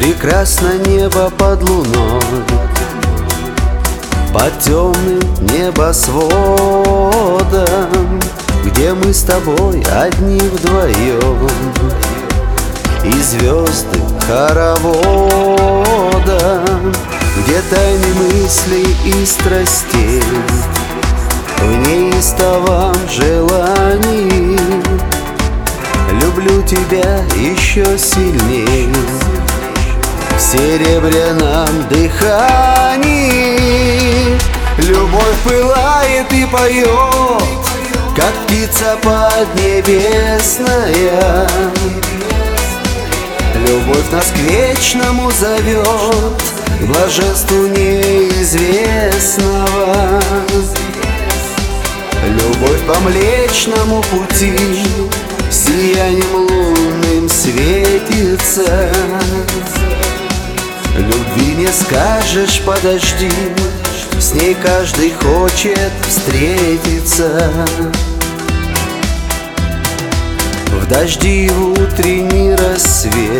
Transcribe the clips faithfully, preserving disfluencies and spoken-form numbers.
Прекрасно небо под луной, под темным небосводом, где мы с тобой одни вдвоем, и звезды хороводом, где тайны мыслей и страстей в неистовом желании. Люблю тебя еще сильней в серебряном дыхании. Любовь пылает и поет, как птица поднебесная. Любовь нас к вечному зовет, к блаженству неизвестного. Любовь по Млечному пути сиянием лунным светится. Любви не скажешь, подожди, с ней каждый хочет встретиться. В дожди в утренний рассвет,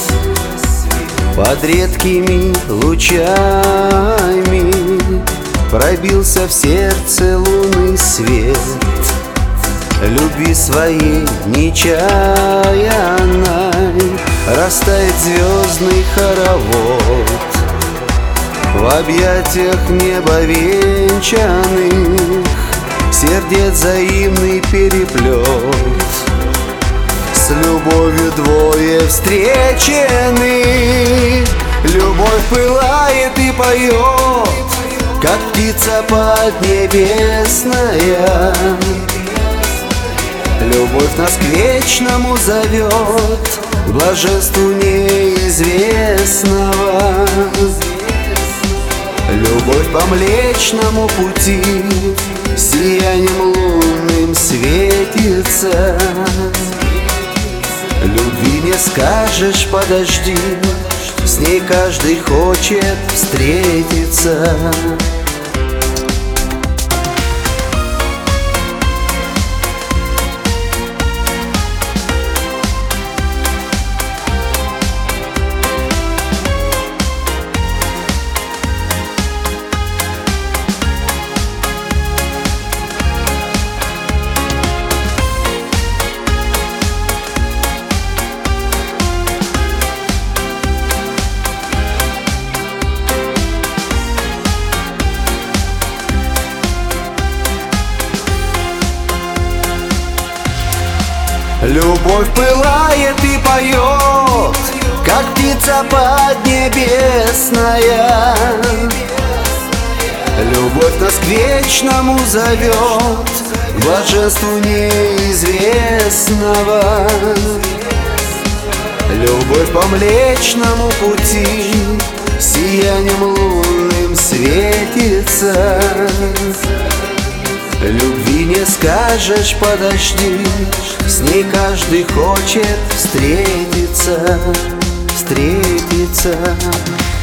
под редкими лучами пробился в сердце лунный свет. Любви своей нечаянной растает звездный хоровод в объятиях неба венчанных, сердец взаимный переплет. С любовью двое встречены, любовь пылает и поет, как птица поднебесная. Любовь нас к вечному зовет, к блаженству неизвестного. Любовь по Млечному пути сиянием лунным светится. Любви не скажешь, подожди, с ней каждый хочет встретиться. Любовь пылает и поет, как птица поднебесная. Любовь нас к вечному зовет, к блаженству неизвестного. Любовь по Млечному пути сиянием лунным светится. Любви не скажешь, подожди, с ней каждый хочет встретиться, встретиться.